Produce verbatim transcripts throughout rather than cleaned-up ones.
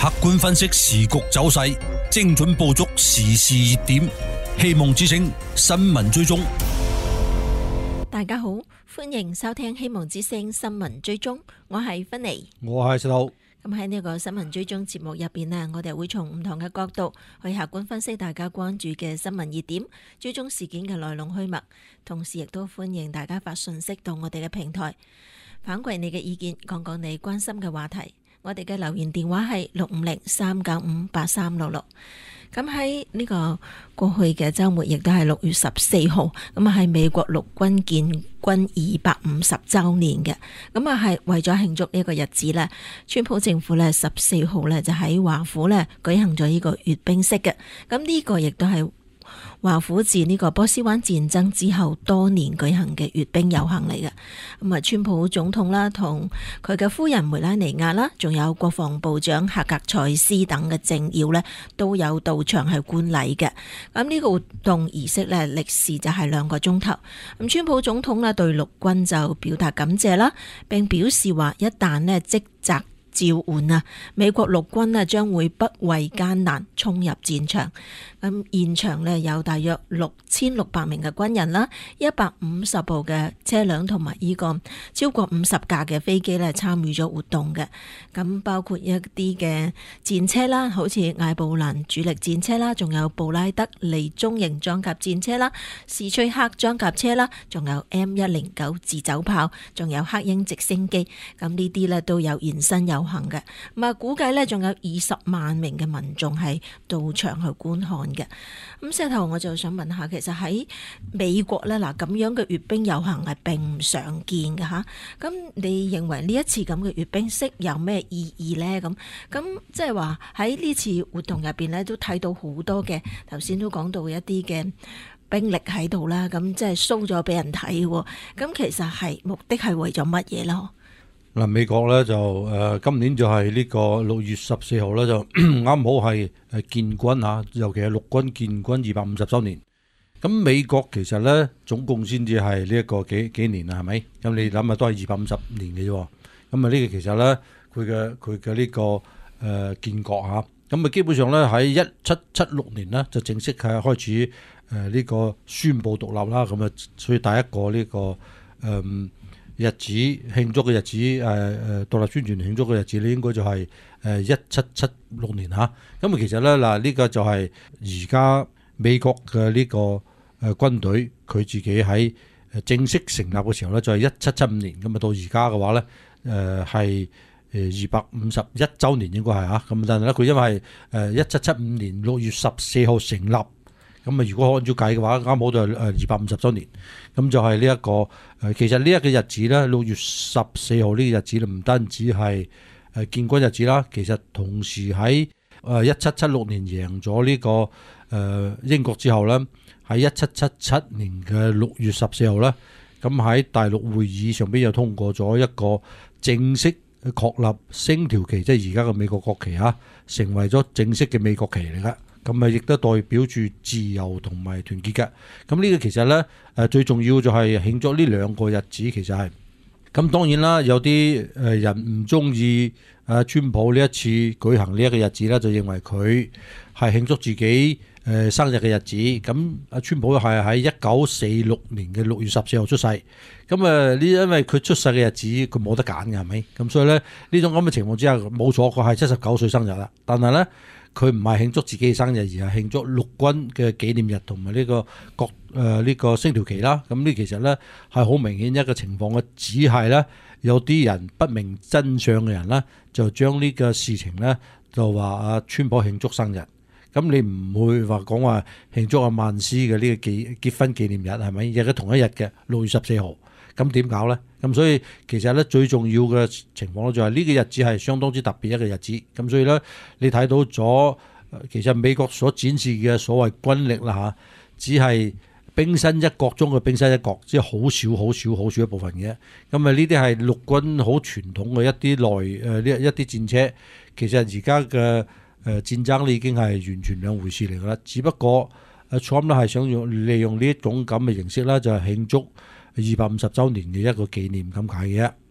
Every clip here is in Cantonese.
客觀分析時局走勢，精準捕捉時事熱點。希望之聲新聞追蹤。 大家好，歡迎收聽希望之聲新聞追蹤，我係芬妮， 我係石頭。 咁喺呢個新聞追蹤節目入邊呢，我哋會從唔同嘅角度去客觀分析大家關注嘅新聞熱點，追蹤事件嘅來龍去脈，同時亦都歡迎大家發信息到我哋嘅平台，反饋你嘅意見，講講你關心嘅話題。我哋嘅留言電話係六五零三九五八三六六。咁喺呢個過去嘅週末，亦都係六月十四號，咁啊係美國陸軍建軍二百五十週年嘅。咁啊係為咗慶祝呢個日子呢，川普政府呢十四號呢就喺華府呢舉行咗呢個閱兵式嘅。咁呢個亦都係華府自呢個波斯灣戰爭之後多年舉行嘅閱兵遊行嚟嘅。咁啊，川普總統啦，同佢嘅夫人梅拉尼亞啦，仲有國防部長夏格賽斯等嘅政要呢，都有到場係觀禮嘅。咁呢個活動儀式呢，歷時就係兩個鐘頭。咁川普總統呢對陸軍就表達感謝啦，並表示話一旦呢職責召喚啊，美國陸軍啊將會不畏艱難衝入戰場。咁現場呢有大約六千六百名嘅軍人啦，一百五十部嘅車輛同埋呢個超過五十架嘅飛機呢參與咗活動嘅。咁包括一啲嘅戰車啦，好似艾布蘭主力戰車啦，仲有布拉德利中型裝甲戰車啦、史崔克裝甲車啦，仲有 M 一零九自走炮，仲有黑鷹直升機。咁呢啲呢都有現身遊行嘅。咁啊，估計呢仲有二十萬名嘅民眾係到場去觀看嘅。咁石頭我就想問下，其實喺美國咧，嗱咁樣嘅閱兵遊行係並唔常見嘅吓。咁你認為呢一次咁嘅閱兵式有咩意義呢？咁咁即係話喺呢次活動入邊咧，都睇到好多嘅，頭先都講到一啲嘅兵力喺度啦。咁即係 show 咗俾人睇。咁其實係目的係為咗乜嘢咯？ 嗱，美國咧就誒、呃、今年就係呢個六月十四號咧，就啱好係誒建軍啊，尤其係陸軍建軍二百五十週年。咁美國其實咧總共先至係呢一個幾幾年啊，係咪？咁你諗下都係二百五十年嘅啫。咁啊呢個其實咧佢嘅佢嘅呢個誒、呃、建國嚇，咁啊基本上咧喺一七七六年咧就正式係開始誒呢、呃這個宣佈獨立啦。咁啊，所以第一個呢、這個誒。呃日子慶祝嘅日子，誒誒獨立宣言慶祝嘅日子咧，應該就係誒一七七六年嚇。咁啊，其實咧嗱，呢個就係而家美國嘅呢個誒軍隊佢自己喺誒正式成立嘅時候咧，就係一七七五年。咁啊，到而家嘅話咧，誒係誒二百五十一週年應該係嚇。咁但係咧，佢因為誒一七七五年六月十四號成立。咁啊，如果按照計嘅話，啱好就係誒二百五十週年，咁就係呢一個誒。其實呢一個日子咧，六月十四號呢個日子咧，唔單止係誒建軍日子啦，其實同時喺誒一七七六年贏咗呢個誒英國之後咧，喺一七七七年嘅六月十四號咧，咁喺大陸會議上邊又通過咗一個正式確立星條旗，即係而家嘅美國國旗啊，成為咗正式嘅美國旗嚟㗎。咁啊，亦都代表住自由同埋團結嘅。咁呢個其實咧，誒最重要就係慶祝呢兩個日子，其實係咁。當然啦，有啲誒人唔中意誒川普呢一次舉行呢一個日子咧，就認為佢係慶祝自己誒生日嘅日子。咁阿川普係喺一九四六年嘅六月十四號出世。咁啊，呢因為佢出世嘅日子佢冇得揀嘅，係咪？咁所以咧，呢種咁嘅情況之下，冇錯，佢係七十九歲生日啦。但係咧，佢唔係慶祝自己嘅生日，而係慶祝陸軍嘅紀念日同埋呢個國誒呢個星條旗啦。咁呢其實咧係好明顯一個情況嘅，只係咧有啲人不明真相嘅人咧，就將呢個事情咧就話阿川普慶祝生日。咁你唔會話講話慶祝阿曼斯嘅呢個結結婚紀念日係咪？亦係同一日嘅六月十四號。咁點搞咧？咁所以其實咧最重要嘅情況咧就係呢個日子係相當之特別一個日子。咁所以咧你睇到咗，其實美國所展示嘅所謂軍力啦嚇，只係冰山一角中嘅冰山一角，即係好少好少好少一部分嘅。咁啊呢啲係陸軍好傳統嘅一啲內誒呢一啲戰車。其實而家嘅誒戰爭咧已經係完全兩回事嚟㗎啦。只不過誒 Trump 咧係想用利用呢一種咁嘅形式啦，就係慶祝二百五十週年嘅一個紀念咁解嘅。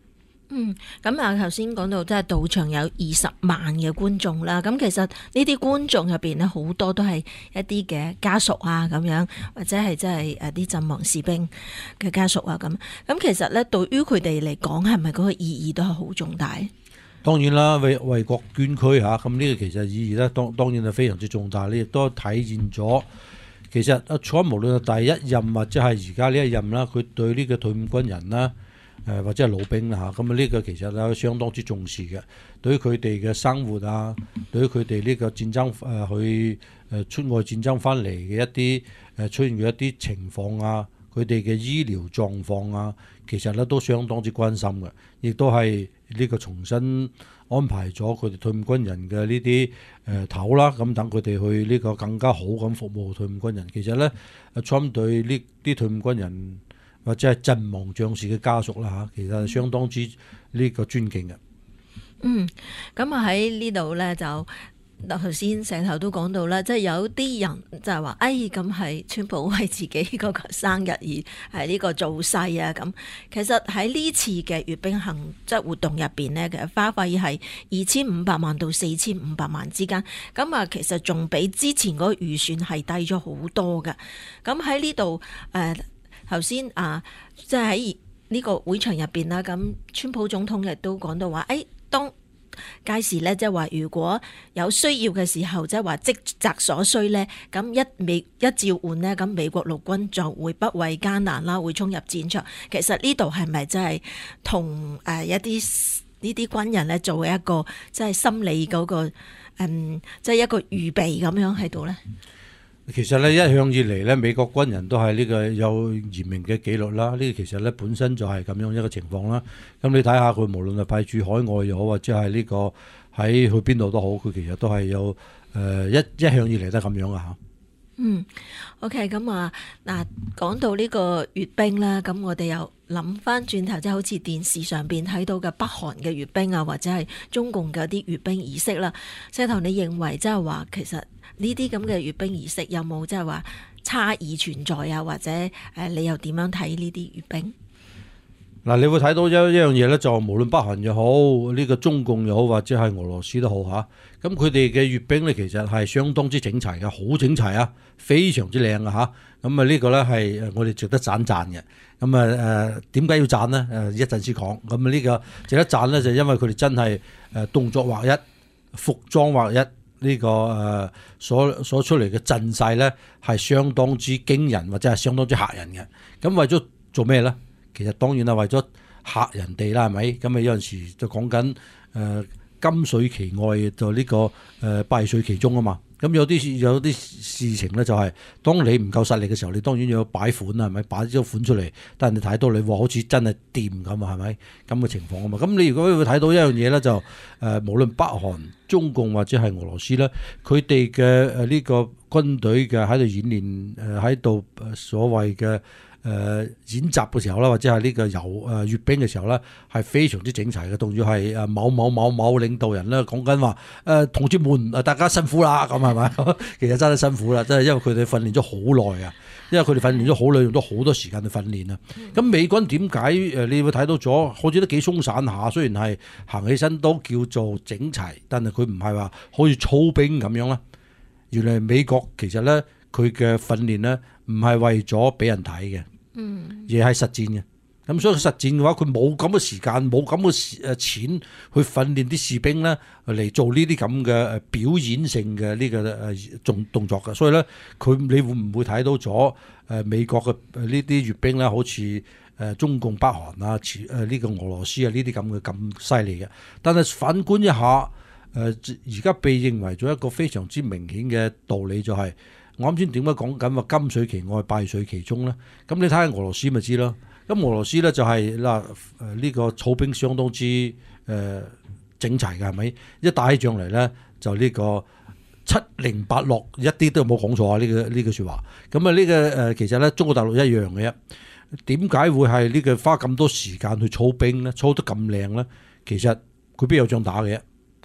嗯，咁啊，頭先講到即係賭場有二十萬嘅觀眾啦，咁其實呢啲觀眾入邊咧好多都係一啲嘅家屬啊，咁樣或者係即係誒啲陣亡士兵嘅家屬啊，咁咁其實咧對於佢哋嚟講係咪嗰個意義都係好重大？ 當然啦，為為國捐軀嚇，咁呢個其實意義咧，當當然係非常之重大。你亦都體現咗其實阿蔡無論係第一任或者係而家呢一任啦，佢對呢個退伍軍人啦。誒或者係老兵啦嚇，咁啊呢個其實咧相當之重視嘅，對於佢哋嘅生活啊，對於佢哋呢個戰爭誒去誒出外戰爭翻嚟嘅一啲誒出現嘅一啲情況啊，佢哋嘅醫療狀況啊，其實咧都相當之關心嘅，亦都係呢個重新安排咗佢哋退伍軍人嘅呢啲誒頭啦，咁等佢哋去呢個更加好咁服務退伍軍人。其實咧，阿 Trump 對呢啲退伍軍人或者係陣亡將士嘅家屬啦嚇，其實係相當之呢個尊敬嘅。嗯， 咁啊喺呢度咧就頭先石頭都講到啦，即係有啲人就係話，哎咁係川普為自己嗰個生日而係呢個造勢啊咁。其實喺呢次嘅閱兵行即係活動入邊呢，其實花費係二千五百萬到四千五百萬之間。咁啊，其實仲比之前嗰個預算係低咗好多嘅。咁喺呢度誒。呃頭先啊，即係喺呢個會場入邊啦，咁川普總統亦都講到話，誒、哎、當屆時咧，即係話如果有需要嘅時候，即係話職責所需咧，咁一美一召喚呢，咁美國陸軍就會不畏艱難啦，會衝入戰場。其實呢度係咪真係同誒一啲呢啲軍人咧做一個即係心理嗰、那個嗯，即係一個預備咁樣喺度咧？ 其實咧一向以嚟咧，美國軍人都係呢個有嚴明嘅紀律啦。呢個其實咧本身就係咁樣一個情況啦。咁你睇下佢無論係派駐海外又好，或者係呢個喺去邊度都好，佢其實都係有誒、呃、一一向以嚟都係咁樣噶嚇。 嗯 ，OK， 咁啊嗱，講到呢個閱兵啦，咁我哋又諗翻轉頭，即係好似電視上邊睇到嘅北韓嘅閱兵啊，或者係中共嘅啲閱兵儀式啦。石頭，你認為即係話其實呢啲咁嘅閱兵儀式有冇即係話差異存在啊？或者誒，你又點樣睇呢啲閱兵？ 嗱，你會睇到一一樣嘢咧，就無論北韓又好，呢、這個中共又好，或者係俄羅斯都好嚇，咁佢哋嘅閱兵咧，其實係相當之整齊嘅，好整齊啊，非常之靚啊嚇。咁啊呢個咧係我哋值得讚讚嘅。咁啊誒點解要讚呢？誒一陣先講。咁啊呢個值得讚咧，就因為佢哋真係誒動作劃一，服裝劃一，呢、這個誒所所出嚟嘅陣勢咧係相當之驚人，或者係相當之嚇人嘅。咁為咗做咩咧？其實當然係為咗嚇人哋啦，係咪？咁啊有陣時就講緊誒金水其外，就呢、這個誒敗絮其中啊嘛。咁有啲有啲事情咧，就係當你唔夠實力嘅時候，你當然要擺款啊，係咪？擺咗款出嚟，但係你睇到你話好似真係掂咁啊，係咪？咁嘅情況啊嘛。咁你如果會睇到一樣嘢咧，就誒、呃、無論北韓、中共或者係俄羅斯咧，佢哋嘅誒呢個軍隊嘅喺度演練誒喺度所謂嘅。誒、呃、演習嘅時候啦，或者係呢個遊誒閱兵嘅時候咧，係非常之整齊嘅，仲要係誒某某某某領導人咧講緊話誒同志們誒大家辛苦啦，咁係咪？其實真係辛苦啦，真係因為佢哋訓練咗好耐啊，因為佢哋訓練咗好耐，用咗好多時間去訓練啊。咁、嗯、美軍點解誒你會睇到咗，好似都幾鬆散下，雖然係行起身都叫做整齊，但係佢唔係話好似操兵咁樣啦。原來美國其實咧佢嘅訓練咧唔係為咗俾人睇嘅。嗯，而係實戰嘅，咁所以實戰嘅話，佢冇咁嘅時間，冇咁嘅誒錢去訓練啲士兵咧嚟做呢啲咁嘅誒表演性嘅呢個誒動動作嘅，所以咧佢你會唔會睇到咗誒美國嘅呢啲閱兵咧，好似誒中共北韓啊，誒呢個俄羅斯啊呢啲咁嘅咁犀利嘅？但係反觀一下誒，而家被認為咗一個非常之明顯嘅道理就係。我啱先點解講緊話金水其外敗絮其中咧？咁你睇下俄羅斯咪知咯。咁俄羅斯咧就係嗱誒呢個草兵相當之誒、呃、整齊嘅係咪？一打起仗嚟咧就呢個七零八落，一啲都冇講錯啊！呢、這個呢句説話。咁啊呢個誒其實咧中國大陸一樣嘅啫。點解會係呢個花咁多時間去操兵咧？操得咁靚咧？其實佢邊有仗打嘅啫？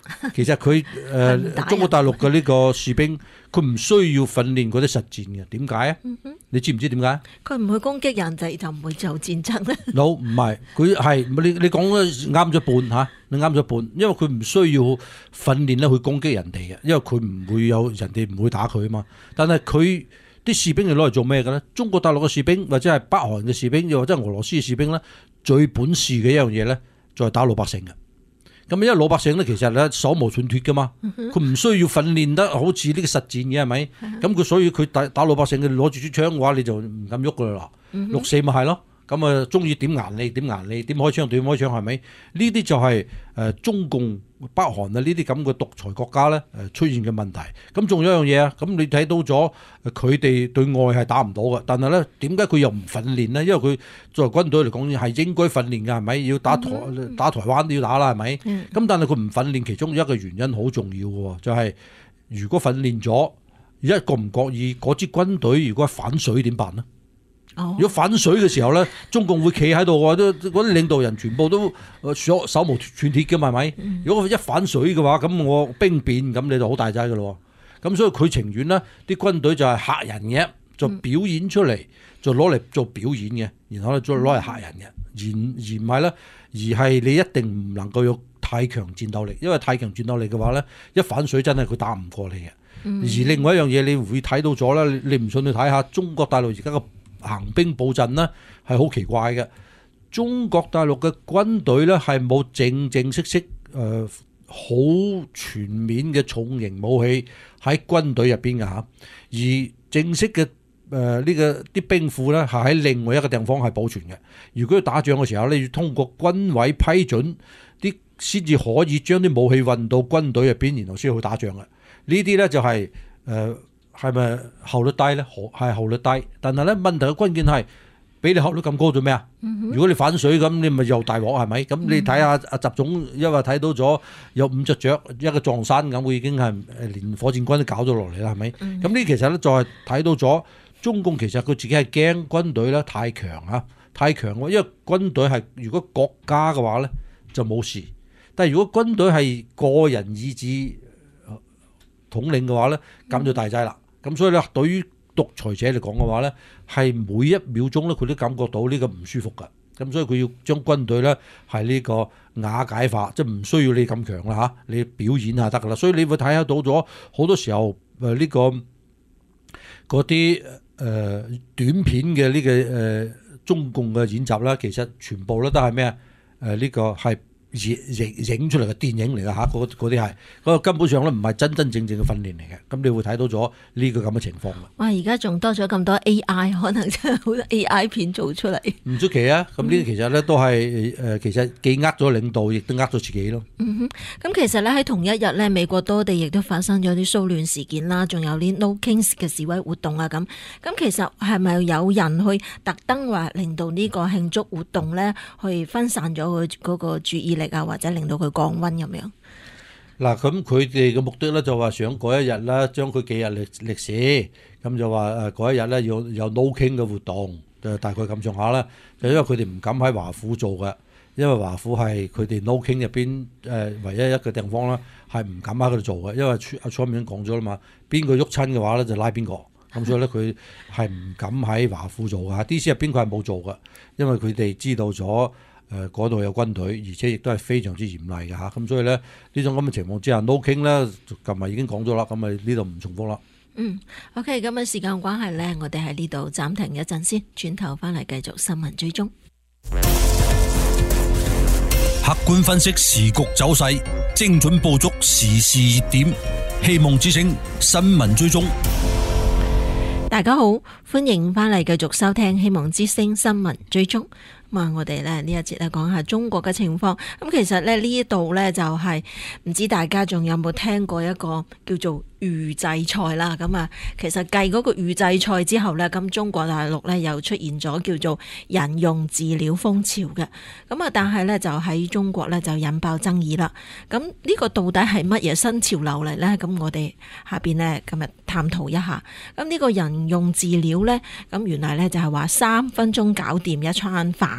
其實佢誒、呃、中國大陸嘅呢個士兵，佢唔需要訓練嗰啲實戰嘅。點解啊？嗯、你知唔知點解？ 佢唔會攻擊人哋，就唔會做戰爭咧。 no 唔係，佢係你你講啱咗半嚇，你啱咗半，因為佢唔需要訓練咧去攻擊人哋嘅，因為佢唔會有人哋唔會打佢啊嘛。但係佢啲士兵係攞嚟做咩嘅咧？中國大陸嘅士兵或者係北韓嘅士兵，又或者係俄羅斯嘅士兵咧，最本事嘅一樣嘢咧，就係打老百姓嘅。咁因為老百姓咧，其實咧手無寸鐵噶嘛，佢唔需要訓練得好似呢個實戰嘅係咪？咁佢所以佢打打老百姓，佢攞住支槍嘅話，你就唔敢喐噶啦。六四咪係咯，咁啊中意點顏你點顏你，點開槍點開槍係咪？呢啲就係誒中共北韓啊呢啲咁嘅獨裁國家咧誒出現嘅問題。咁仲有一樣嘢啊，咁你睇到咗佢哋對外係打唔到嘅，但係咧點解佢又唔訓練呢？因為佢作為軍隊嚟講係應該訓練㗎係咪？要打台打台灣都要打啦係咪？咁、嗯、但係佢唔訓練，其中一個原因好重要嘅，就係、是、如果訓練咗一個唔覺意嗰支軍隊如果反水點辦呢？如果反水嘅時候咧，中共會企喺度喎，都嗰啲領導人全部都手手無寸鐵嘅嘛係咪？如果佢一反水嘅話，咁我兵變咁你就好大劑嘅咯。咁所以佢情願呢啲軍隊就係嚇人嘅，就表演出嚟，就攞嚟做表演嘅，然後咧再攞嚟嚇人嘅，而而唔係咧，而係你一定唔能夠有太強戰鬥力，因為太強戰鬥力嘅話咧，一反水真係佢打唔過你嘅。嗯、而另外一樣嘢，你會睇到咗啦，你唔信你睇下中國大陸而家個行兵布陣呢係好奇怪嘅。中國大陸嘅軍隊呢係冇正正式式誒好全面嘅重型武器喺軍隊入邊嘅嚇，而正式嘅誒呢個啲兵庫呢係喺另外一個地方係保存嘅。如果要打仗嘅時候呢，要通過軍委批准啲先至可以將啲武器運到軍隊入邊，然後先去打仗嘅。呢啲呢就係誒。係咪效率低咧？係效率低，但係咧問題嘅關鍵係俾你效率咁高做咩啊？嗯、如果你反水咁，你咪又大鑊係咪？咁你睇下阿習總，因為睇到咗有五隻雀一個撞山咁，會已經係連火箭軍都搞咗落嚟啦，係咪？咁呢、嗯、其實咧再睇到咗中共其實佢自己係驚軍隊咧太強啊，太強喎，因為軍隊係如果國家嘅話咧就冇事，但係如果軍隊係個人意志統領嘅話咧，咁就大劑啦。咁所以咧，對於獨裁者嚟講嘅話咧，係每一秒鐘咧，佢都感覺到呢個唔舒服㗎。咁所以佢要將軍隊咧係呢個瓦解化，即係唔需要你咁強啦嚇，你表演下得㗎啦。所以你會睇得到咗好多時候誒呢、呢個嗰啲誒短片嘅呢、呢個誒、呃、中共嘅演習啦，其實全部咧都係咩啊？誒、呃、呢、呢個係。影影出嚟嘅電影嚟㗎嚇，嗰啲係嗰個根本上咧唔係真真正正嘅訓練嚟嘅，咁你會睇到咗呢個咁嘅情況。哇！ 而家仲多咗咁多 A I， 可能真係好多 A I 片做出嚟。唔出奇啊！咁呢啲其實咧都係誒，其實既呃咗領導，亦都呃咗自己咯。 嗯哼，咁其實咧喺同一日咧，美國多地亦都發生咗啲騷亂事件啦，仲有啲 No Kings 嘅示威活動啊咁。咁其實係咪有人去特登話令到呢個慶祝活動咧，去分散咗佢嗰個注意力啊，或者令到佢降溫咁樣？ 嗱，咁佢哋嘅目的咧就話想嗰一日咧，將佢記日歷歷史，咁就話誒嗰一日咧要有 No King 嘅活動，就大概咁上下啦。就因為佢哋唔敢喺華府做嘅，因為華府係佢哋 No King 入邊誒唯一一個地方啦，係唔敢喺嗰度做嘅，因為阿川普已經講咗啦嘛，邊個喐親嘅話咧就拉邊個。咁所以咧，佢係唔敢喺華府做嘅。D C 入邊佢係冇做嘅，因為佢哋知道咗誒嗰度有軍隊，而且亦都係非常之嚴厲嘅嚇。咁所以咧，呢種咁嘅情況之下 ，No King 咧，琴日已經講咗啦，咁咪呢度唔重複啦。 嗯，OK，咁啊時間關係咧，我哋喺呢度暫停一陣先，轉頭翻嚟繼續新聞追蹤。 客觀分析時局走勢，精準捕捉時事熱點，希望之聲新聞追蹤。 大家好，歡迎翻嚟繼續收聽希望之聲新聞追蹤。咁啊，我哋咧呢一節咧講下中國嘅情況。咁其實咧呢度咧就係唔知大家仲有冇聽過一個叫做預製菜啦。咁啊，其實繼嗰個預製菜之後咧，咁中國大陸咧又出現咗叫做人用飼料風潮嘅。咁啊，但係咧就喺中國咧就引爆爭議啦。咁呢個到底係乜嘢新潮流嚟咧？咁我哋下邊咧今日探討一下。咁呢個人用飼料咧，咁原來咧就係話三分鐘搞掂一餐飯。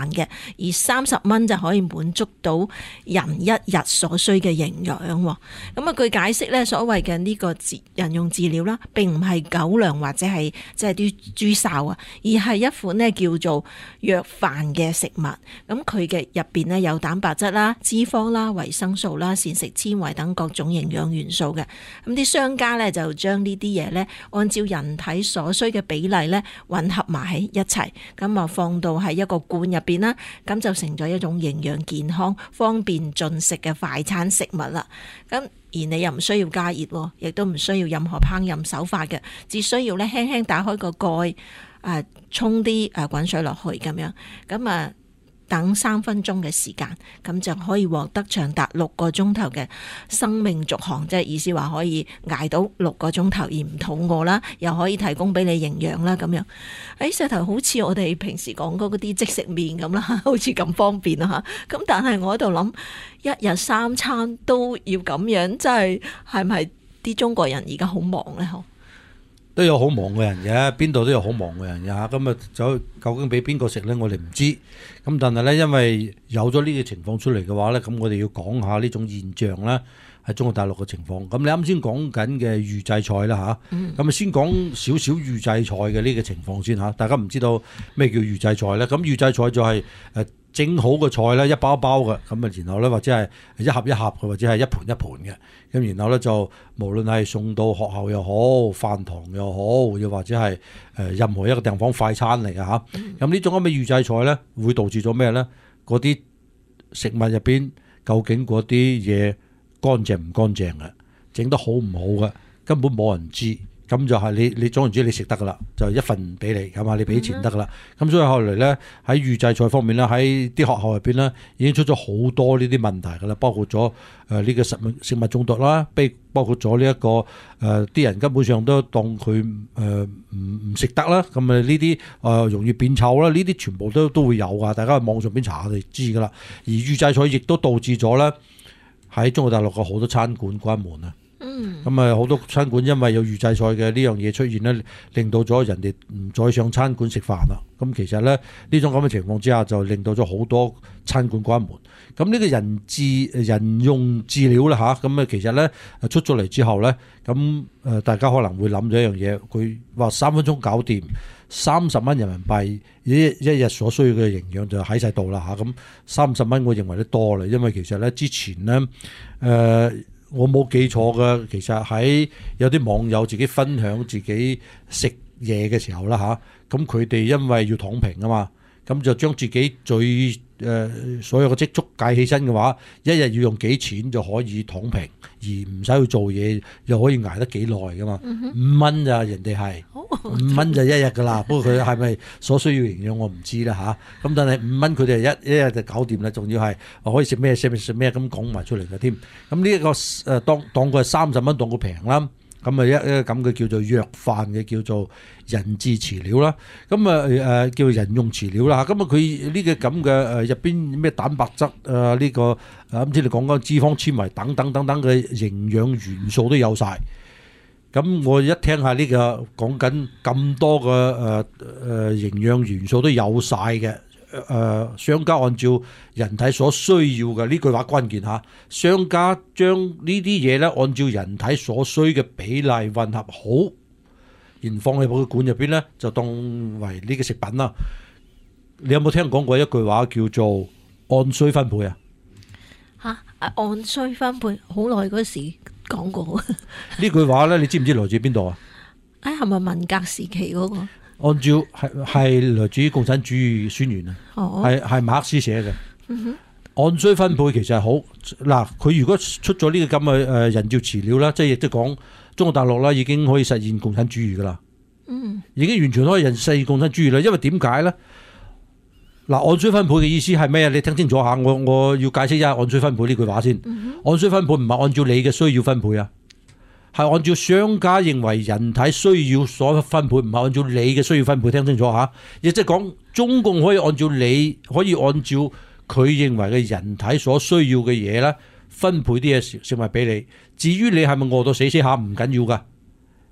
飯嘅，而三十蚊就可以滿足到人一日所需嘅營養。咁啊，據解釋咧，所謂嘅呢個人用飼料啦，並唔係狗糧或者係即係啲豬哨啊，而係一款咧叫做藥飯嘅食物。咁佢嘅入邊咧有蛋白質啦、脂肪啦、維生素啦、膳食纖維等各種營養元素嘅。咁啲商家咧就將呢啲嘢咧按照人體所需嘅比例咧混合埋喺一齊，咁啊放到喺一個罐入邊啦，咁就成咗一種營養健康、方便進食嘅快餐食物啦。咁而你又唔需要加熱，亦都唔需要任何烹飪手法嘅，只需要咧輕輕打開個蓋，誒沖啲誒滾水落去咁樣，咁啊等三分鐘嘅時間，咁就可以獲得長達六個鐘頭嘅生命續航，即係意思話可以捱到六個鐘頭而唔肚餓啦，又可以提供俾你營養啦咁樣。誒石頭好似我哋平時講嗰啲即食麵咁啦，好似咁方便啊嚇。咁但係我喺度諗，一日三餐都要咁樣，真係係咪啲中國人而家好忙咧？嗬？ 都有好忙嘅人嘅，邊度都有好忙嘅人嘅嚇。咁啊，就究竟俾邊個食咧？我哋唔知。咁但係咧，因為有咗呢個情況出嚟嘅話咧，咁我哋要講下呢種現象咧，喺中國大陸嘅情況。咁你啱先講緊嘅預製菜啦嚇，咁啊先講少少預製菜嘅呢個情況先嚇。大家唔知道咩叫預製菜咧？咁預製菜就係誒整好嘅菜咧，一包一包嘅，咁啊然後咧或者係一盒一盒嘅，或者係一盤一盤嘅。咁然後咧就無論係送到學校又好，飯堂又好，又或者係誒任何一個地方快餐嚟嘅嚇。咁呢種咁嘅預製菜咧，會導致咗咩咧？嗰啲食物入邊究竟嗰啲嘢乾淨唔乾淨嘅，整得好唔好嘅，根本冇人知。咁就係你你總言之你食得噶啦，就一份俾你係嘛，你俾錢得噶啦。咁、嗯、所以後嚟咧喺預製菜方面咧，喺啲學校入邊咧已經出咗好多呢啲問題噶啦，包括咗誒呢個食物食物中毒啦，包括咗呢一個誒啲、呃、人根本上都當佢誒唔唔食得啦。咁啊呢啲誒容易變臭啦，呢啲全部都都會有噶，大家喺網上邊查下就知噶啦。而預製菜亦都導致咗咧喺中國大陸嘅好多餐館關門啊。咁啊，好多餐館因為有預製菜嘅呢樣嘢出現咧，令到咗人哋唔再上餐館食飯啦。咁其實咧呢種咁嘅情況之下，就令到咗好多餐館關門。咁呢個人質人用飼料啦嚇，咁啊其實咧出咗嚟之後咧，咁誒大家可能會諗咗一樣嘢，佢話三分鐘搞掂，三十蚊人民幣一一日所需要嘅營養就喺晒度啦嚇。咁三十蚊我認為都多啦，因為其實咧之前咧誒。呃我冇記錯嘅，其實喺有啲網友自己分享自己食嘢嘅時候啦嚇，咁佢哋因為要躺平啊嘛，咁就將自己最誒、呃、所有嘅積蓄計起身嘅話，一日要用幾錢就可以躺平，而唔使去做嘢，又可以捱得幾耐噶嘛？五蚊咋人哋係五蚊就一日噶啦，不過佢係咪所需要營養我唔知啦嚇。咁但係五蚊佢哋一一日就搞掂啦，仲要係可以食咩食咩食咩咁講埋出嚟嘅添。咁呢一個誒當當佢係三十蚊當佢平啦。咁啊一一咁嘅叫做藥飯嘅叫做人質飼料啦，咁啊誒叫人用飼料啦，咁啊佢呢個咁嘅誒入邊咩蛋白質啊呢個啊唔知你講緊脂肪纖維等等等等嘅營養元素都有晒。咁我一聽下呢個講緊咁多嘅誒誒營養元素都有晒嘅。誒、呃、商家按照人體所需要嘅呢句話關鍵嚇，商家將呢啲嘢咧按照人體所需嘅比例混合好，然放喺個罐入邊咧，就當為呢個食品啦。你有冇聽講過一句話叫做按需分配啊？ 嚇！按需分配好耐嗰時講過呢句話咧，你知唔知來自邊度啊？ 誒係咪文革時期嗰、那個？按照係係來自於共產主義宣言啊，係係馬克思寫嘅。嗯、按需分配其實係好嗱，佢如果出咗呢個咁嘅誒人造飼料啦，即係亦都講中國大陸啦，已經可以實現共產主義噶啦。嗯，已經完全可以實現共產主義啦。因為點解咧？嗱，按需分配嘅意思係咩啊？你聽清楚下，我我要解釋一下按需分配呢句話先。嗯、按需分配唔係按照你嘅需要分配啊。係按照商家認為人體需要所分配，唔係按照你嘅需要分配。聽清楚吓，亦即係講中共可以按照你，可以按照佢認為嘅人體所需要嘅嘢咧，分配啲嘢食食物俾你。至於你係咪餓到死死下唔緊要噶，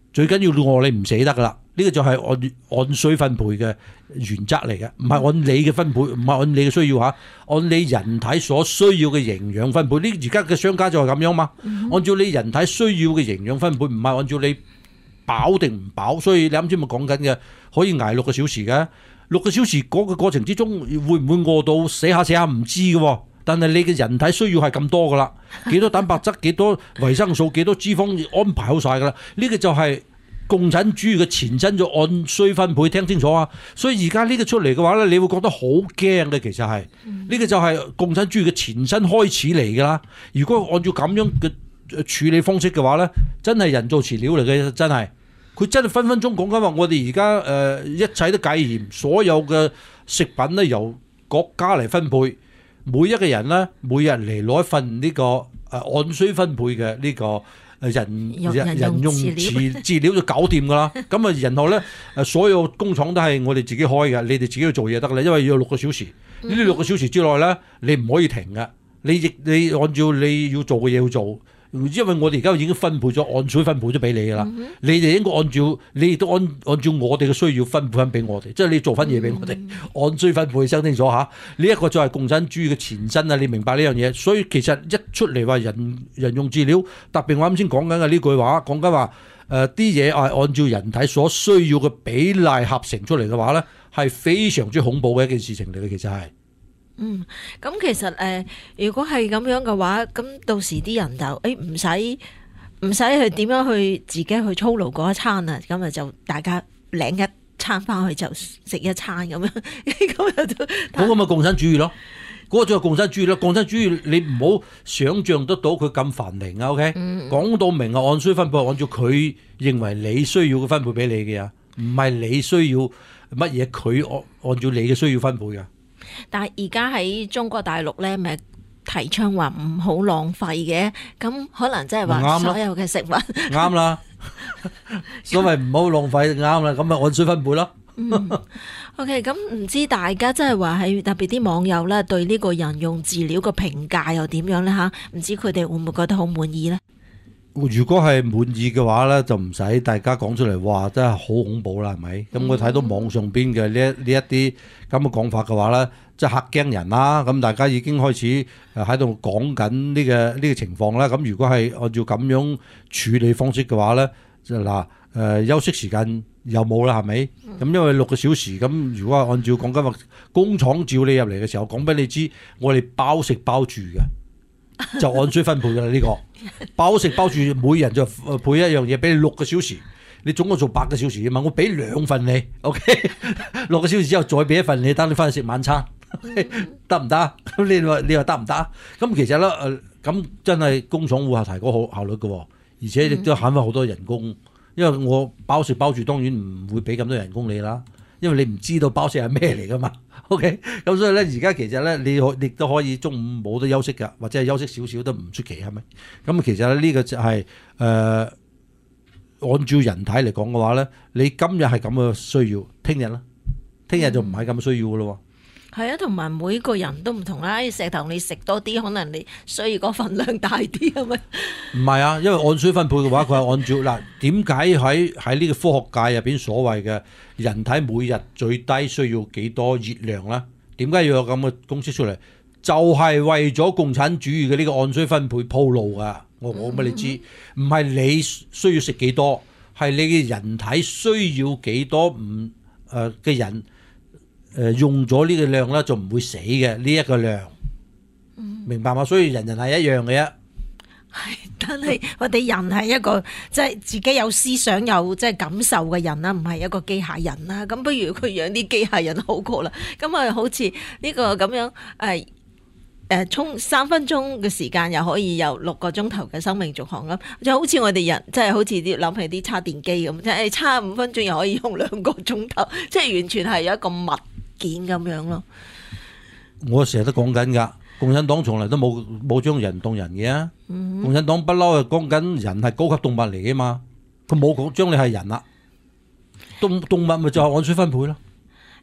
最緊要餓你唔死得噶啦。呢、這個就係按按需分配嘅原則嚟嘅，唔係按你嘅分配，唔係按你嘅需要嚇，按你人體所需要嘅營養分配。呢而家嘅商家就係咁樣嘛，按照你人體需要嘅營養分配，唔係按照你飽定唔飽。所以你啱先咪講緊嘅，可以捱六個小時嘅，六個小時嗰個過程之中，會唔會餓到死下死下唔知嘅喎？但係你嘅人體需要係咁多噶啦，幾多蛋白質、幾多維生素、幾多脂肪安排好晒噶啦。呢、這個就係共產主義嘅前身，就按需分配，聽清楚啊！所以而家呢個出嚟嘅話咧，你會覺得好驚嘅。其實係呢、嗯、個就係共產主義嘅前身開始嚟噶啦。如果按照咁樣嘅處理方式嘅話咧，真係人造飼料嚟嘅，真係佢真係分分鐘講緊話，我哋而家誒一切都戒嚴，所有嘅食品咧由國家嚟分配，每一個人咧每日嚟攞一份呢個誒按需分配嘅呢個。人人人用飼飼料就搞掂噶啦，咁啊，然後咧誒所有工廠都係我哋自己開嘅，你哋自己去做嘢得啦，因為要六個小時，呢六個小時之內咧，你唔可以停嘅，你亦你按照你要做嘅嘢去做。因為我哋而家已經分配咗按需分配咗俾你噶啦，嗯、你哋應該按照你亦都按按照我哋嘅需要分配翻俾我哋，即係你做翻嘢俾我哋，嗯、按需分配，聽清楚吓。呢、這、一個就係共產主義嘅前身啊！你明白呢樣嘢？所以其實一出嚟話人人用飼料，特別我啱先講緊嘅呢句話，講緊話誒啲嘢係按照人體所需要嘅比例合成出嚟嘅話咧，係非常之恐怖嘅一件事情嚟嘅，其實係。 嗯，咁其實誒、呃，如果係咁樣嘅話，咁到時啲人就誒唔使唔使去點樣去自己去操勞嗰一餐啊，咁啊就大家領一餐翻去就食一餐咁樣，咁又都嗰個咪共產主義咯，嗰、嗰個就係共產主義咯。共產主義你唔好想像得到佢咁繁榮啊 ，OK？、嗯、講到明啊，按需分配，按照佢認為你需要嘅分配俾你嘅啊，唔係你需要乜嘢，佢按按照你嘅需要分配嘅。但係而家喺中國大陸咧，咪提倡話唔好浪費嘅，咁可能即係話所有嘅食物啱啦，所謂唔好浪費啱啦，咁咪按需分配咯。嗯，OK，咁唔知大家即係話喺特別啲網友咧，對呢個人用飼料嘅評價又點樣咧吓？唔知佢哋會唔會覺得好滿意咧？如果係滿意嘅話咧，就唔使大家講出嚟，哇！真係好恐怖啦，係咪？咁、嗯、我睇到網上邊嘅呢呢一啲咁嘅講法嘅話咧，即係嚇驚人啦。咁大家已經開始誒喺度講緊呢個呢、呢個情況啦。咁如果係按照咁樣處理方式嘅話咧，就嗱誒休息時間有冇啦？係咪？咁、嗯、因為六個小時咁，如果係按照講緊話工廠召你入嚟嘅時候，講俾你知，我哋包食包住嘅。就按需分配噶啦，呢個包食包住，每人就配一樣嘢俾你六個小時，你總共做八個小時啊嘛，我俾兩份你 ，OK， 六個小時之後再俾一份你，等你翻去食晚餐，得唔得？咁你話你話得唔得？咁其實咧，誒，咁真係工廠會係提高好效率嘅，而且亦都慳翻好多人工，因為我包食包住，當然唔會俾咁多人工你啦。因為你唔知道包食係咩嚟噶嘛 ，OK， 咁所以咧，而家其實咧，你可亦都可以中午冇得休息噶，或者係休息少少都唔出奇，係咪？咁其實咧呢個就係、是、誒、呃、按照人體嚟講嘅話咧，你今日係咁嘅需要，聽日啦，聽日就唔係咁嘅需要噶咯。係啊，同埋每個人都唔同啦。石頭你食多啲，可能你需要個份量大啲，係咪？唔係啊，因為按需分配嘅話，佢係按照嗱，點解喺喺呢個科學界入邊所謂嘅人體每日最低需要幾多熱量咧？點解要有咁嘅公式出嚟？就係、是、為咗共產主義嘅呢個按需分配鋪路噶。我講俾你知，唔係你需要食幾多，係你嘅人體需要幾多唔誒嘅人。誒用咗呢個量咧，就唔會死嘅呢一個量，嗯、明白嗎？所以人人係一樣嘅啫。係，但係我哋人係一個即係、就是、自己有思想、有即係感受嘅人啦，唔係一個機械人啦。咁不如佢養啲機械人好過啦。咁啊，好似呢個咁樣誒誒，充三分鐘嘅時間又可以有六個鐘頭嘅生命續航啦。就好似我哋人，即係好似啲諗起啲叉電機咁，即係叉五分鐘又可以用兩個鐘頭，即係完全係有一個物件咁樣咯。我成日都講緊噶，共產黨從來都冇冇將人當人嘅。嗯、共產黨不嬲係講緊人係高級動物嚟嘅嘛，佢冇講將你係人啦。動動物咪就係按需分配咯。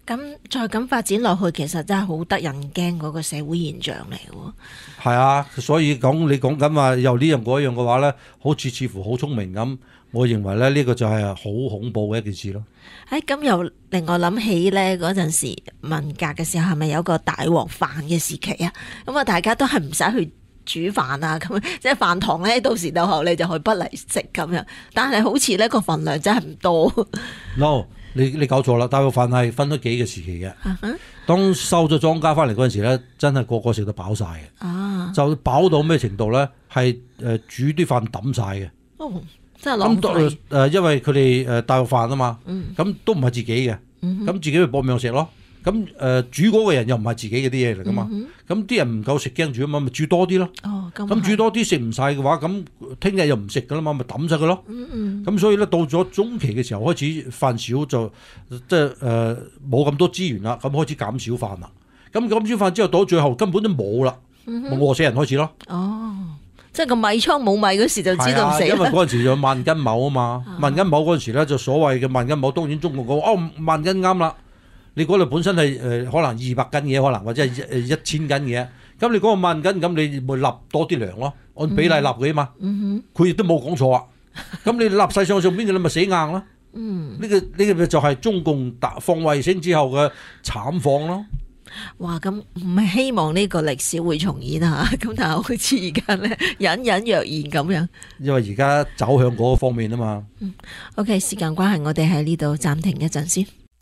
咁再咁發展落去，其實真係好得人驚嗰個社會現象嚟喎。 係啊，所以講你講緊話又呢樣嗰樣嘅話咧，好似似乎好聰明咁。我認為咧呢個就係好恐怖嘅一件事咯。 誒咁又令我諗起咧嗰陣時文革嘅時候，係咪有個大鑊飯嘅時期啊？咁啊，大家都係唔使去煮飯啊，咁即係飯堂咧，到時到後你就去不嚟食咁樣。但係好似呢個份量真係唔多。 no，你你搞錯啦，大鑊飯係分咗幾個時期嘅。 Uh-huh. 當收咗莊家翻嚟嗰陣時咧，真係個個食到飽晒嘅。 啊， 就飽到咩程度咧？係誒煮啲飯抌晒嘅。 哦，真係浪費。 咁誒，因為佢哋誒大鑊飯啊嘛，咁、嗯、都唔係自己嘅，咁、嗯、自己咪搏命食咯。咁誒、呃、煮嗰個人又唔係自己嘅啲嘢嚟噶嘛，咁、嗯、啲人唔夠食驚煮啊嘛，咪煮多啲咯。哦，咁煮多啲食唔晒嘅話，咁聽日又唔食噶啦嘛，咪抌晒佢咯。嗯嗯。咁所以咧，到咗中期嘅時候開始飯少就即係誒冇咁多資源啦，咁開始減少飯啦。咁減少飯之後到最後根本都冇啦，咪餓死人開始咯。 哦。即係個米倉冇米嗰時就知道死啦。 因為嗰陣時有萬斤畝啊嘛，萬斤畝嗰陣時咧就所謂嘅萬斤畝，當然中國講哦萬斤啱啦。你嗰度本身係誒、呃、可能二百斤嘢，可能或者係誒一千斤嘢，咁你嗰個萬斤咁你咪立多啲糧咯，按比例立嘅嘛。嗯佢亦都冇講錯啊。咁你立晒上上邊嘅你咪死硬啦。嗯。呢、這個呢、這個就係中共放衛星之後嘅慘況咯。 哇！咁唔係希望呢個歷史會重演啊，咁但係好似而家咧隱隱約現咁樣。 因為而家走向嗰個方面啊嘛。 嗯。OK， 時間關係，我哋喺呢度暫停一陣先。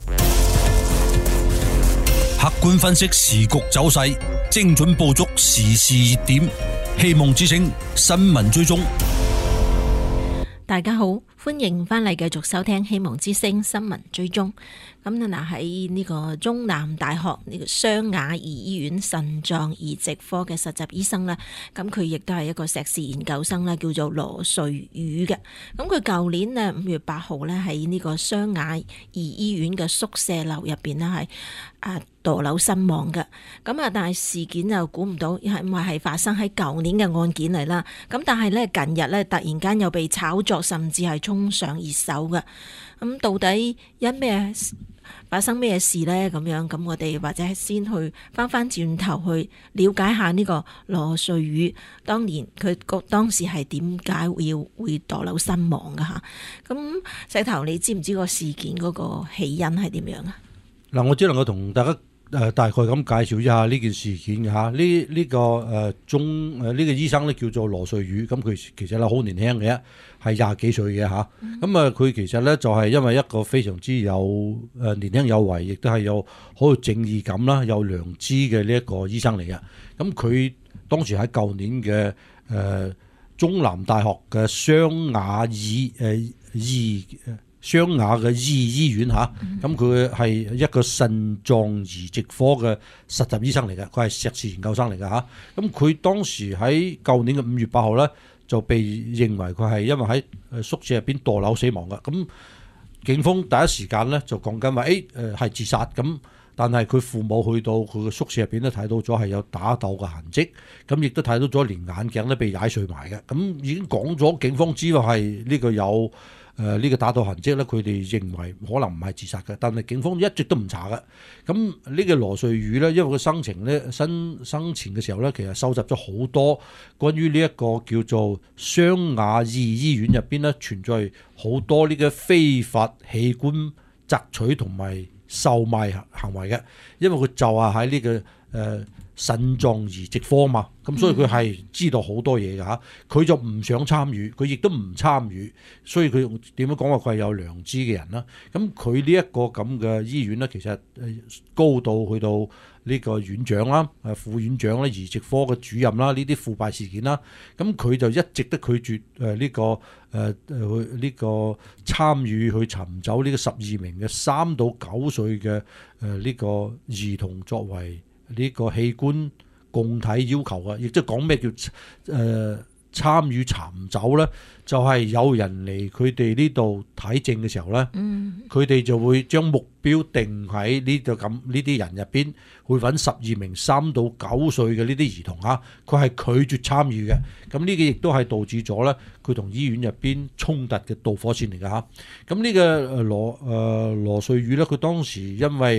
客觀分析時局走勢，精準捕捉時事熱點，希望之聲新聞追蹤。 大家好，歡迎翻嚟繼續收聽希望之聲新聞追蹤。咁嗱喺呢個中南大學呢個湘雅兒醫院腎臟移植科嘅實習醫生咧，咁佢亦都係一個碩士研究生咧，叫做羅瑞宇嘅。咁佢舊年咧五月八號咧喺呢個湘雅兒醫院嘅宿舍樓入邊咧係啊墮樓身亡嘅。咁啊，但係事件就估唔到，係咪係發生喺舊年嘅案件嚟啦？咁但係咧近日咧突然間又被炒作，甚至係衝上熱搜嘅。咁到底因咩發生咩事呢？咁樣咁我哋或者先去翻翻轉頭去了解下呢個羅瑞宇當年佢個當時係點解要會墮樓身亡噶吓？咁石頭，你知唔知個事件嗰個起因係點樣啊？ 嗱，我只能夠同大家誒大概咁介紹一下呢件事件嘅吓。呢呢、呢個誒中誒呢個醫生咧叫做羅瑞宇，咁佢其實咧好年輕嘅，係廿幾歲嘅吓。咁啊佢其實咧就係因為一個非常之有誒年輕有為，亦都係有好有正義感啦，有良知嘅呢一個醫生嚟嘅。咁佢當時喺舊年嘅誒、呃、中南大學嘅湘雅醫誒醫湘雅嘅醫醫院嚇，咁佢係一個腎臟移植科嘅實習醫生嚟嘅，佢係碩士研究生嚟嘅嚇。咁佢當時喺舊年嘅五月八號咧，就被認為佢係因為喺宿舍入邊墮樓死亡嘅。咁警方第一時間咧就講緊話，誒誒係自殺咁，但係佢父母去到佢嘅宿舍入邊咧睇到咗係有打鬥嘅痕跡，咁亦都睇到咗連眼鏡都被踩碎埋嘅。咁已經講咗警方知道係呢個有。誒、呃、呢、這個打鬥痕跡咧，佢哋認為可能唔係自殺嘅，但係警方一直都唔查嘅。咁呢個羅瑞宇咧，因為佢生前咧生生前嘅時候咧，其實收集咗好多關於呢一個叫做湘雅兒醫院入邊咧存在好多呢個非法器官摘取同埋售賣行為嘅，因為佢就係喺呢個誒。呃腎臟移植科嘛，咁所以佢係知道好多嘢㗎嚇，佢就唔想參與，佢亦都唔參與，所以佢點樣講話佢係有良知嘅人啦。咁佢呢一個咁嘅醫院咧，其實高到去到呢個院長啦、誒副院長啦、移植科嘅主任啦，呢啲腐敗事件啦，咁佢就一直都拒絕誒呢個誒誒呢個參與去尋找呢個十二名嘅三到九歲嘅誒呢個兒童作為呢個器官共體要求啊，亦即係講咩叫誒、呃、參與尋找咧？就係、是、有人嚟佢哋呢度睇症嘅時候咧，佢、嗯、哋就會將目標定喺呢度咁呢啲人入邊，會揾十二名三到九歲嘅呢啲兒童嚇，佢係拒絕參與嘅。咁呢個亦都係導致咗咧，佢同醫院入邊衝突嘅導火線嚟㗎嚇。咁呢個羅誒羅瑞宇咧，佢當時因為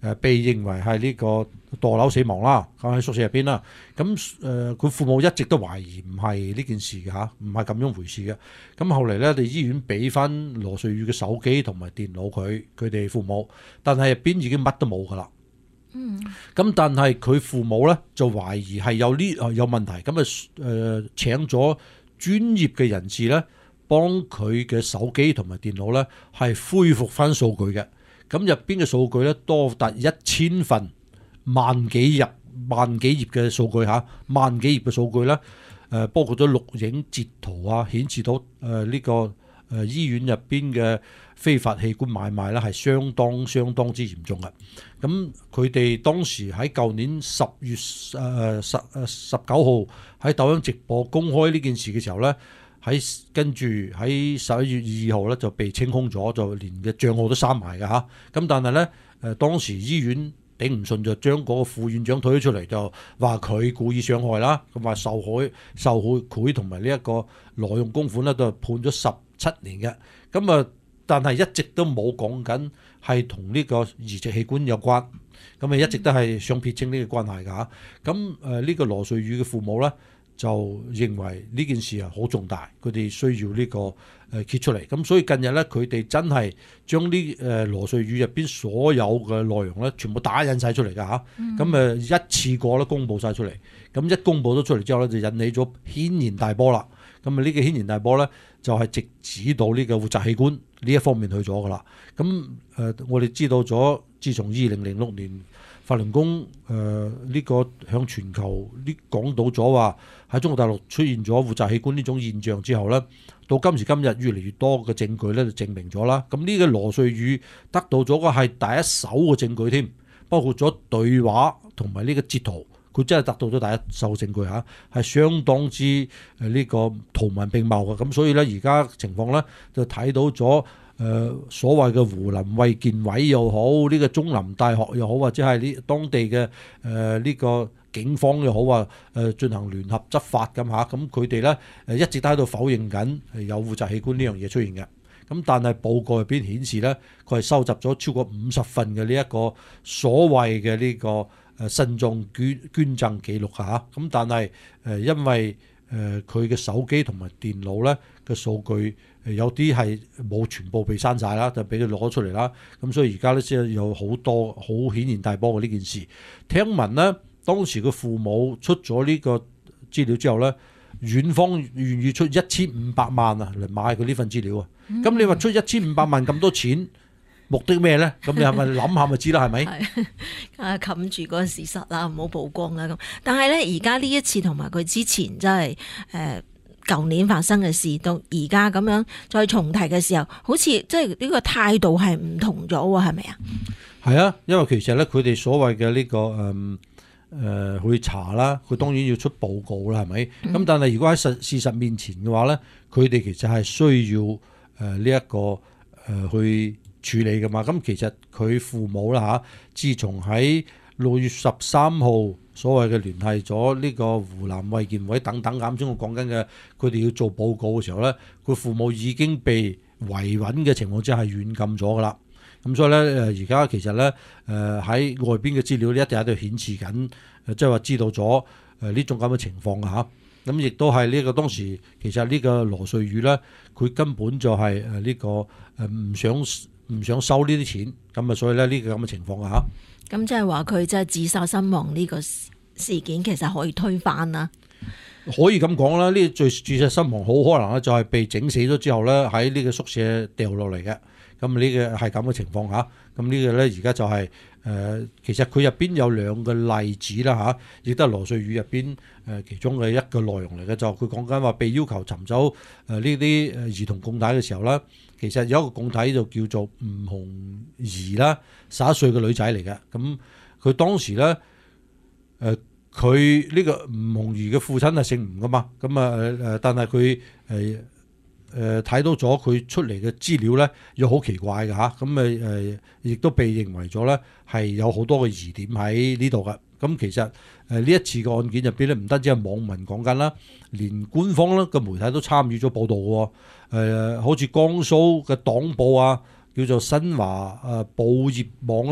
誒被認為係呢個墮樓死亡啦，咁喺宿舍入邊啦。咁誒佢父母一直都懷疑唔係呢件事嘅嚇，唔係咁樣回事嘅。咁後嚟咧，我哋醫院俾翻羅瑞宇嘅手機同埋電腦佢佢哋父母，但係入邊已經乜都冇噶啦。 嗯， 咁但係佢父母咧就懷疑係有呢有問題，咁啊誒請咗專業嘅人士咧幫佢嘅手機同埋電腦咧係恢復翻數據嘅。咁入邊嘅數據咧多達一千份萬幾頁萬幾頁嘅數據嚇，萬幾頁嘅數據咧誒包括咗錄影截圖啊，顯示到誒呢個誒醫院入邊嘅非法器官買賣咧係相當相當之嚴重嘅。咁佢哋當時喺舊年十月誒十誒十九號喺抖音直播公開呢件事嘅時候咧，喺跟住喺十一月二號咧就被清空咗，就連嘅帳號都刪埋嘅嚇。咁但係咧誒當時醫院頂唔順就將嗰個副院長推咗出嚟，就話佢故意傷害啦，咁話受害受害佢同埋呢一個挪用公款咧都係判咗十七年嘅。咁啊，但係一直都冇講緊係同呢個移植器官有關，咁啊一直都係想撇清呢個關係㗎嚇。咁誒呢個羅瑞宇嘅父母咧就認為呢件事係好重大，佢哋需要呢個誒揭出嚟。咁所以近日咧，佢哋真係將呢誒羅瑞宇入邊所有嘅內容咧，全部打印晒出嚟㗎嚇。咁誒、嗯、一次過咧公佈晒出嚟，咁一公佈咗出嚟之後咧，就引起咗軒然大波啦。咁啊呢個軒然大波咧，就係直指到呢個活摘器官呢一方面去咗㗎啦。咁誒、呃、我哋知道咗，自從二零零六年法輪功誒呢個向全球呢講到咗話喺中國大陸出現咗活摘器官呢種現象之後咧，到今時今日越嚟越多嘅證據咧就證明咗啦。咁呢個羅瑞宇得到咗嘅係第一手嘅證據添，包括咗對話同埋呢個截圖，佢真係得到咗第一手證據嚇，係相當之誒呢個圖文並茂嘅。咁所以咧而家情況咧就睇到咗。誒、呃、所謂嘅湖林衛健委又好，呢、這個中南大學又好，或者係呢當地嘅誒呢個警方又好啊，誒、呃、進行聯合執法咁嚇，咁佢哋咧誒一直都喺度否認緊有活摘器官呢樣嘢出現嘅。咁但係報告入邊顯示咧，佢係收集咗超過五十份嘅呢一個所謂嘅呢個誒腎臟捐捐贈記錄嚇。咁但係誒因為誒佢嘅手機同埋電腦咧嘅數據。有啲係冇全部被刪晒啦，就俾佢攞出嚟啦。咁所以而家咧先有好多好顯然大波嘅呢件事。聽聞呢，當時嘅父母出咗呢個資料之後咧，院方願意出一千五百萬啊嚟買佢呢份資料啊。咁、嗯、你話出一千五百萬咁多錢，目的咩咧？咁你係咪諗下咪知啦？係咪？係啊，冚住嗰個事實啦，唔好曝光啦咁。但係咧，而家呢一次同埋佢之前真係誒。呃舊年發生嘅事到而家咁樣再重提嘅時候，好似即係呢個態度係唔同咗喎，係咪啊？ 係啊，因為其實咧，佢哋所謂嘅呢個誒誒、呃、去查啦，佢當然要出報告啦，係咪？咁、嗯、但係如果喺實事實面前嘅話咧，佢哋其實係需要誒呢一個誒、呃、去處理㗎嘛。咁其實佢父母啦嚇，自從喺六月十三號。所謂嘅聯繫咗呢個湖南衛健委等等，啱先我講緊嘅，佢哋要做報告嘅時候咧，佢父母已經被維穩嘅情況之下係軟禁咗噶啦。咁所以咧誒，而家其實咧誒喺外邊嘅資料咧一定喺度顯示緊，即係話知道咗誒呢種咁嘅情況嚇。咁亦都係呢個當時其實呢個羅瑞宇咧，佢根本就係誒呢個誒唔想唔想收呢啲錢，咁啊所以咧呢個咁嘅情況啊嚇。 咁即係話佢即係自殺身亡呢個事件，其實可以推翻啦。 可以咁講啦，呢個最自殺身亡好可能咧就係被整死咗之後咧喺呢個宿舍掉落嚟嘅。咁呢個係咁嘅情況嚇。咁呢個咧而家就係、是、誒、呃，其實佢入邊有兩個例子啦嚇，亦都係羅瑞宇入邊誒其中嘅一個內容嚟嘅。就佢講緊話被要求尋找誒呢啲誒兒童供體嘅時候咧。其實有一個供體就叫做吳紅儀啦，十一歲嘅女仔嚟嘅。咁佢當時咧，誒佢呢個吳紅儀嘅父親係姓吳噶嘛。咁啊誒，但係佢誒誒睇到咗佢出嚟嘅資料咧，又好奇怪嘅嚇。咁誒誒，亦都被認為咗咧係有好多嘅疑點喺呢度嘅。咁其實誒呢一次嘅案件入邊咧，唔單止係網民講緊啦，連官方咧嘅媒體都參與咗報導嘅。誒、呃，好似江蘇嘅黨報啊，叫做新華誒報業網咧，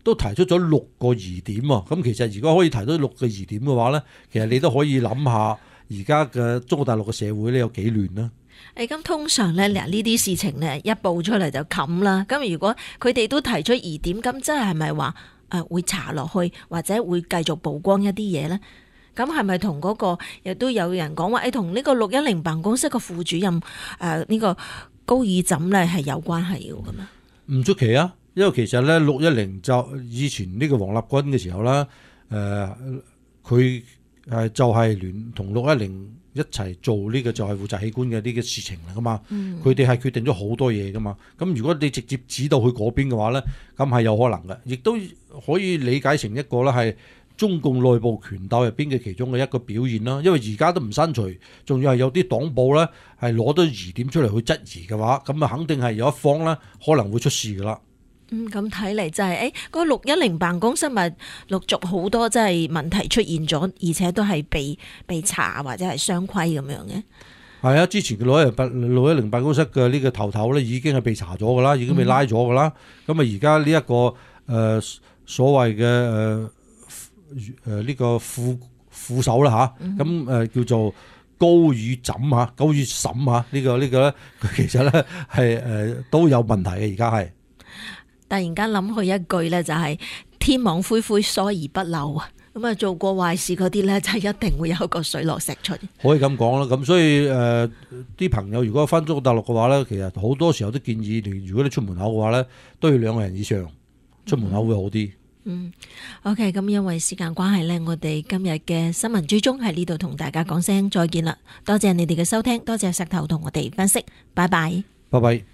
都提出咗六個疑點喎。咁其實如果可以提出六個疑點嘅話咧，其實你都可以諗下而家嘅中國大陸嘅社會咧有幾亂啦。 誒咁通常咧，嗱呢啲事情咧一報出嚟就冚啦。咁如果佢哋都提出疑點，咁真係係咪話誒會查落去，或者會繼續曝光一啲嘢咧？咁係咪同嗰個亦都有人講話誒，同呢個六一零辦公室嘅副主任誒呢、呃這個高爾枕咧係有關係嘅咁啊？ 唔出奇啊，因為其實咧六一零就以前呢個王立軍嘅時候啦，誒佢誒就係聯同六一零一齊做呢個就係負責器官嘅呢個事情嚟噶嘛。佢哋係決定咗好多嘢噶嘛。咁如果你直接指到去嗰邊嘅話咧，咁係有可能嘅，亦都可以理解成一個咧係中共內部權鬥入邊嘅其中嘅一個表現啦。因為而家都唔刪除，仲要係有啲黨報咧係攞咗疑點出嚟去質疑嘅話，咁啊肯定係有一方咧可能會出事噶啦。 嗯，咁睇嚟就係誒嗰六一零辦公室咪陸續好多即係問題出現咗，而且都係被被查或者係雙規咁樣嘅。 係啊，之前嘅六一零辦六一零辦公室嘅呢個頭頭咧已經係被查咗噶啦，已經被拉咗噶啦。咁啊而家呢一個誒、呃、所謂嘅誒誒呢個副副手啦吓，咁、啊、誒、呃、叫做高爾枕吓，高爾審吓，呢個呢個咧，佢其實咧係誒都有問題嘅，而家係。 突然間諗佢一句咧，就係天網恢恢，疏而不漏啊！咁啊，做過壞事嗰啲咧，就一定會有一個水落石出。 可以咁講啦，咁所以誒啲、呃、朋友如果翻中國大陸嘅話咧，其實好多時候都建議你，如果你出門口嘅話咧，都要兩個人以上出門口會好啲。嗯 ，OK，咁因為時間關係咧，我哋今日嘅新聞追蹤喺呢度同大家講聲再見啦。多謝你哋嘅收聽，多謝石頭同我哋分析，拜拜。 拜拜。